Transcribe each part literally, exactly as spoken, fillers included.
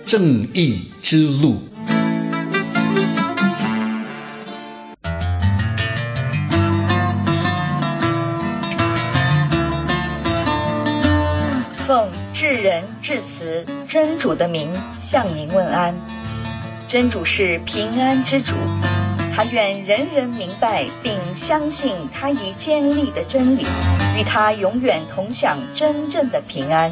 正义之路。 奉至仁至慈真主的名向您问安。真主是平安之主，他愿人人明白并相信他已建立的真理，与他永远同享真正的平安。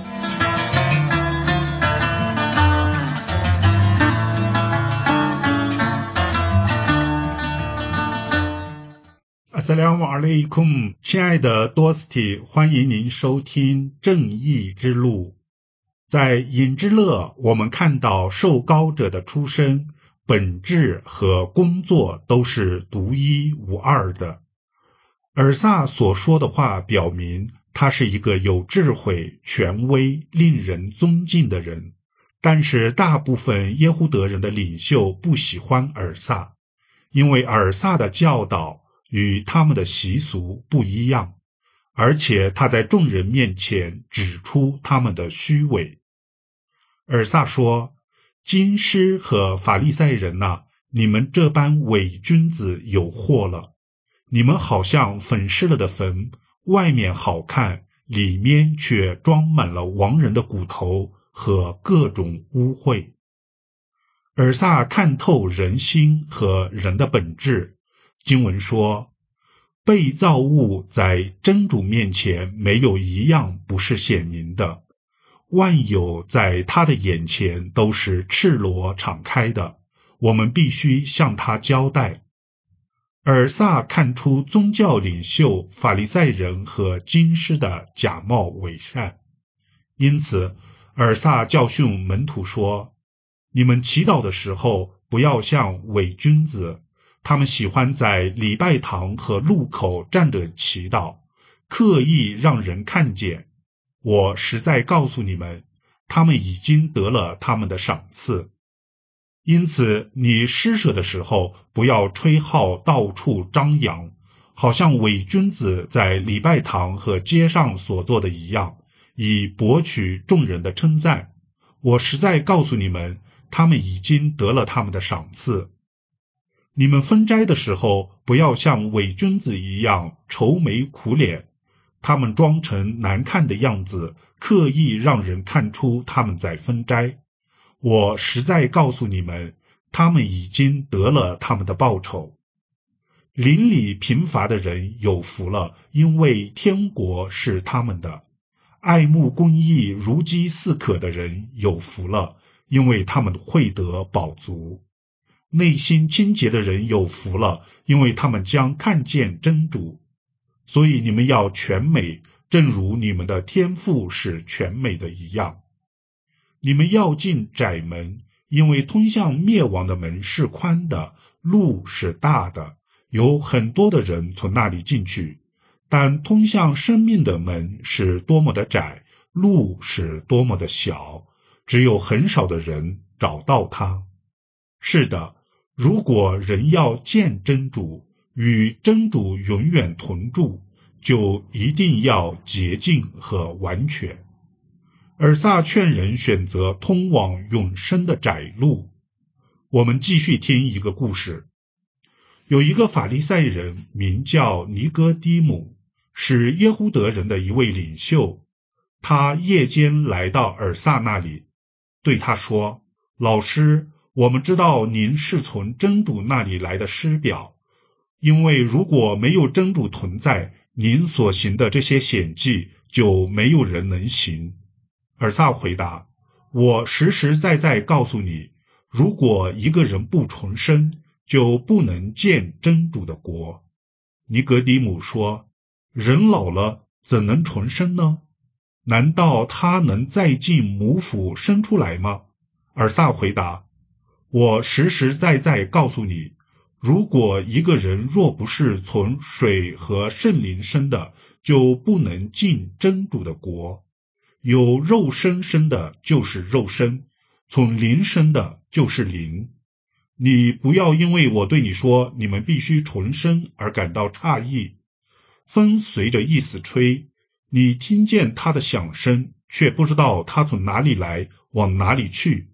阿萨拉姆阿莱库姆，亲爱的多斯蒂，欢迎您收听正义之路。在隐之乐，我们看到受膏者的出身、本质和工作都是独一无二的。尔萨所说的话表明，他是一个有智慧、权威、令人尊敬的人。但是大部分耶胡德人的领袖不喜欢尔萨，因为尔萨的教导与他们的习俗不一样，而且他在众人面前指出他们的虚伪。尔萨说：经师和法利赛人啊，你们这般伪君子有祸了！你们好像粉饰了的坟，外面好看，里面却装满了亡人的骨头和各种污秽。尔萨看透人心和人的本质。经文说，被造物在真主面前没有一样不是显明的，万有在他的眼前都是赤裸敞开的，我们必须向他交代。尔萨看出宗教领袖、法利赛人和经师的假冒伪善，因此尔萨教训门徒说，你们祈祷的时候不要像伪君子，他们喜欢在礼拜堂和路口站着祈祷，刻意让人看见。我实在告诉你们，他们已经得了他们的赏赐。因此你施舍的时候，不要吹号到处张扬，好像伪君子在礼拜堂和街上所做的一样，以博取众人的称赞。我实在告诉你们，他们已经得了他们的赏赐。你们分斋的时候，不要像伪君子一样愁眉苦脸，他们装成难看的样子，刻意让人看出他们在分斋。我实在告诉你们，他们已经得了他们的报酬。邻里贫乏的人有福了，因为天国是他们的。爱慕公义、如饥似渴的人有福了，因为他们会得饱足。内心清洁的人有福了，因为他们将看见真主。所以你们要全美，正如你们的天父是全美的一样。你们要进窄门，因为通向灭亡的门是宽的，路是大的，有很多的人从那里进去。但通向生命的门是多么的窄，路是多么的小，只有很少的人找到它。是的，如果人要见真主，与真主永远同住，就一定要洁净和完全。尔萨劝人选择通往永生的窄路。我们继续听一个故事。有一个法利赛人名叫尼哥底母，是耶胡德人的一位领袖。他夜间来到尔萨那里，对他说，老师，我们知道您是从真主那里来的师表，因为如果没有真主同在，您所行的这些显迹就没有人能行。尔萨回答，我实实在在告诉你，如果一个人不重生，就不能见真主的国。尼格底母说，人老了怎能重生呢？难道他能再进母腹生出来吗？尔萨回答，我实实在在告诉你，如果一个人若不是从水和圣灵生的，就不能进真主的国。有肉身生的就是肉身，从灵生的就是灵。你不要因为我对你说你们必须重生而感到诧异。风随着意思吹，你听见它的响声，却不知道它从哪里来，往哪里去。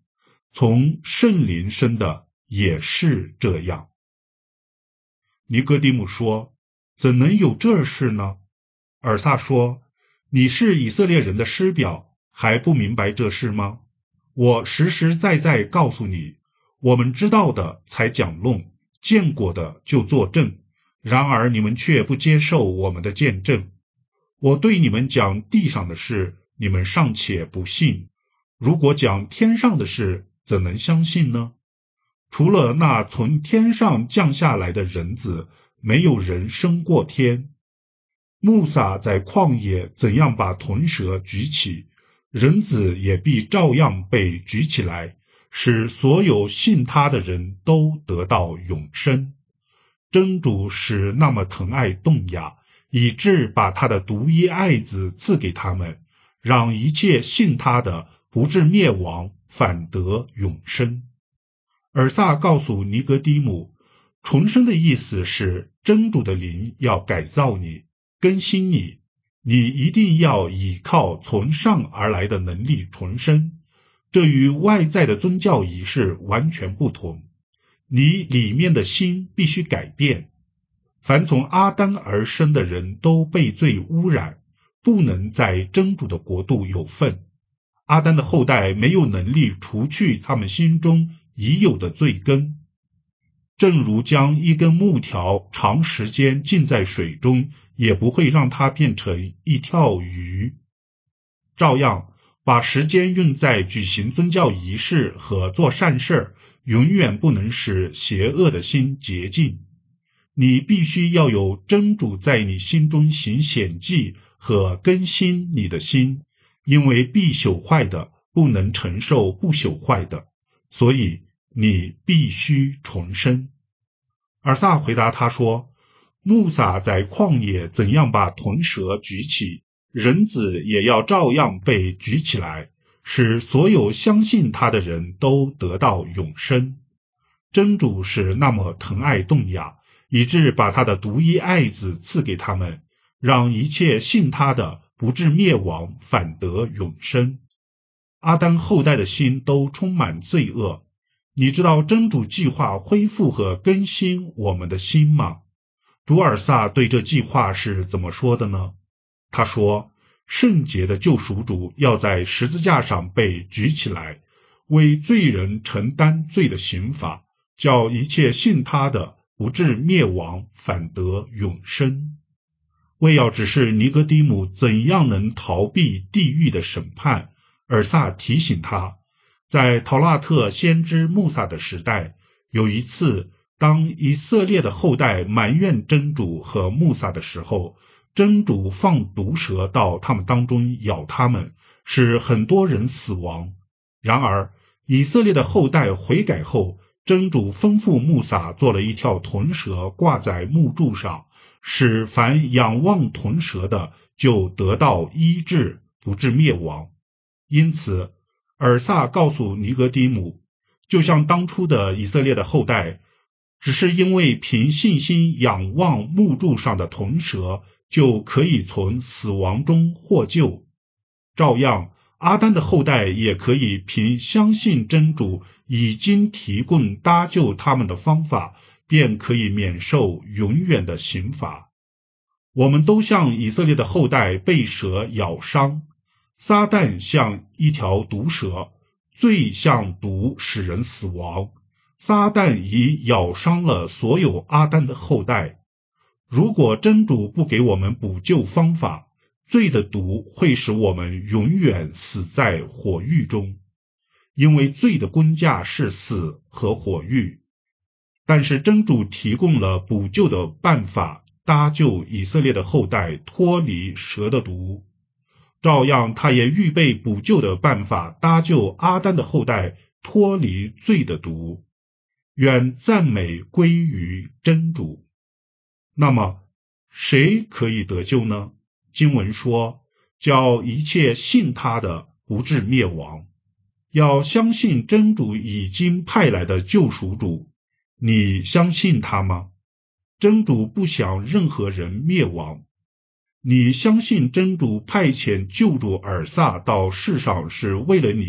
从圣灵生的也是这样。尼哥底母说，怎能有这事呢？尔撒说，你是以色列人的师表，还不明白这事吗？我实实在在告诉你，我们知道的才讲论，见过的就作证，然而你们却不接受我们的见证。我对你们讲地上的事，你们尚且不信，如果讲天上的事，怎能相信呢？除了那从天上降下来的人子，没有人升过天。穆撒在旷野怎样把铜蛇举起，人子也必照样被举起来，使所有信他的人都得到永生。真主使那么疼爱动亚，以致把他的独一爱子赐给他们，让一切信他的不至灭亡，反得永生。尔撒告诉尼哥底母，重生的意思是真主的灵要改造你，更新你，你一定要倚靠从上而来的能力重生，这与外在的宗教仪式完全不同。你里面的心必须改变。凡从阿当而生的人都被罪污染，不能在真主的国度有份。阿当的后代没有能力除去他们心中已有的罪根，正如将一根木条长时间浸在水中，也不会让它变成一条鱼。照样，把时间用在举行宗教仪式和做善事，永远不能使邪恶的心洁净。你必须要有真主在你心中行显迹和更新你的心，因为必朽坏的不能承受不朽坏的，所以你必须重生。尔撒回答他说，穆撒在旷野怎样把铜蛇举起，人子也要照样被举起来，使所有相信他的人都得到永生。真主是那么疼爱动亚，以致把他的独一爱子赐给他们，让一切信他的不至灭亡，反得永生。阿当后代的心都充满罪恶，你知道真主计划恢复和更新我们的心吗？主尔撒对这计划是怎么说的呢？他说，圣洁的救赎主要在十字架上被举起来，为罪人承担罪的刑罚，叫一切信他的不至灭亡，反得永生。为要指示尼哥底母怎样能逃避地狱的审判，尔撒提醒他，在陶拉特先知穆撒的时代，有一次当以色列的后代埋怨真主和穆撒的时候，真主放毒蛇到他们当中咬他们，使很多人死亡。然而以色列的后代悔改后，真主吩咐穆撒做了一条铜蛇挂在木柱上，使凡仰望铜蛇的就得到医治，不致灭亡。因此尔撒告诉尼哥底母，就像当初的以色列的后代，只是因为凭信心仰望木柱上的铜蛇，就可以从死亡中获救。照样，阿当的后代也可以凭相信真主已经提供搭救他们的方法，便可以免受永远的刑罚。我们都像以色列的后代被蛇咬伤，撒旦像一条毒蛇，罪像毒使人死亡。撒旦已咬伤了所有阿当的后代。如果真主不给我们补救方法，罪的毒会使我们永远死在火狱中，因为罪的工价是死和火狱。但是真主提供了补救的办法，搭救以色列的后代脱离蛇的毒。照样他也预备补救的办法，搭救阿当的后代脱离罪的毒。愿赞美归于真主。那么谁可以得救呢？经文说，叫一切信他的不致灭亡。要相信真主已经派来的救赎主，你相信他吗？真主不想任何人灭亡。你相信真主派遣救主尔撒到世上是为了你，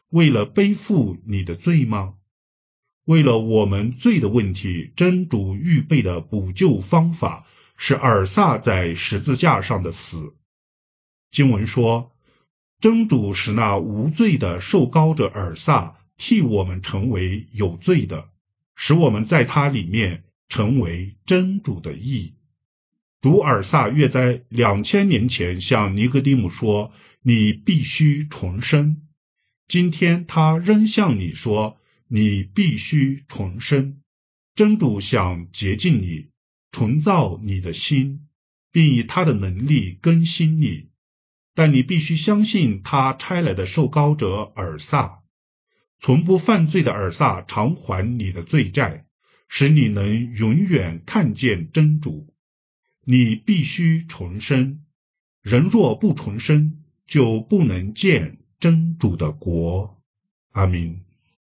为了背负你的罪吗？为了我们罪的问题，真主预备的补救方法是尔撒在十字架上的死。经文说，真主使那无罪的受膏者尔撒替我们成为有罪的，使我们在他里面成为真主的义。主尔撒约在两千年前向尼哥底母说，你必须重生。今天他仍向你说，你必须重生。真主想洁净你，重造你的心，并以他的能力更新你。但你必须相信他差来的受膏者尔撒，从不犯罪的尔撒偿还你的罪债，使你能永远看见真主。你必须重生，人若不重生，就不能见真主的国。阿明。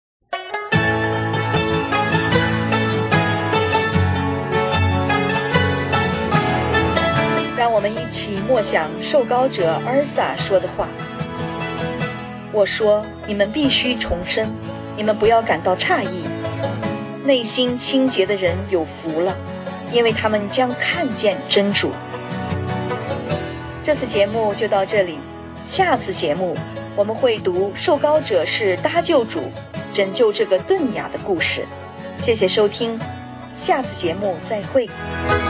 让我们一起默想受膏者尔撒说的话。我说，你们必须重生，你们不要感到诧异。内心清洁的人有福了，因为他们将看见真主。这次节目就到这里，下次节目我们会读受膏者是搭救主，拯救这个顿哑的故事。谢谢收听，下次节目再会。